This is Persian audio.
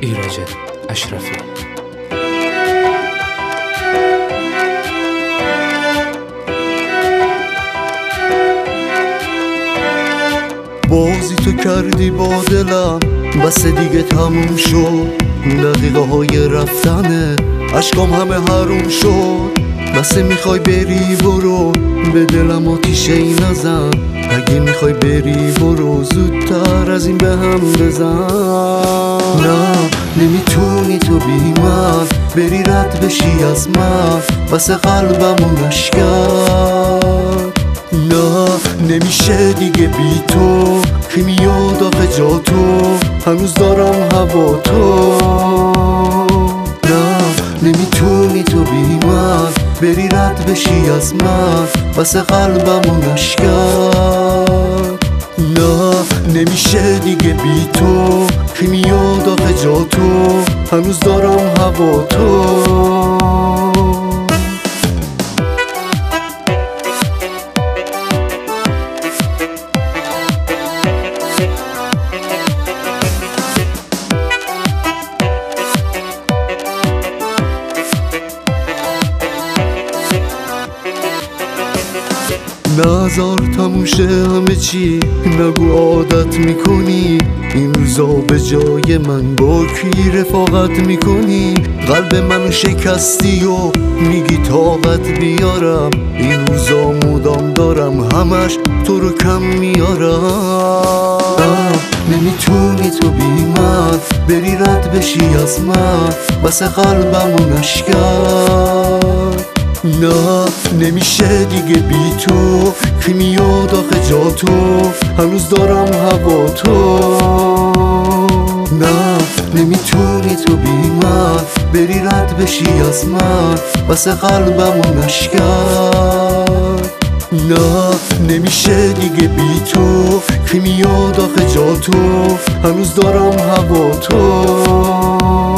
ایرج اشرفی. بازی تو کردی با دلم، بس دیگه تموم شد. دقیقه های رفتنه اشکام همه حروم شد. بس میخوای بری برو، به دلم آتیشه ای نزن. اگه میخوای بری برو، زودتر از این به هم بزن. نه نمیتونی تو بی من بری رد بشی از من، بس قلبمو نشکن. نه نمیشه دیگه بی تو، کی میاد آخه جا تو، هنوز دارم هوا تو. نه نمیتونی تو بی من بری رد بشی از من، بس قلبمو نشکن. نه نمیشه دیگه بی تو، کی میاد آخه جا تو، هنوز دارم هوا تو. نزار تموم شه همه چی، نگو عادت میکنی. این روزا به جای من با کی رفاقت میکنی؟ قلب منو شکستی و میگی طاقت بیارم. این روزا مدام دارم همش تو رو کم میارم. نمیتونی تو بی من بری رد بشی از من، بس قلبمو نشکن. نه نمیشه دیگه بی تو، کی میاد آخه جا تو، هنوز دارم هوا تو. نه نمیتونی تو بی من بری رد بشی از من، بس قلبمو نشکن. نه نمیشه دیگه بی تو، کی میاد آخه جا تو، هنوز دارم هوا تو.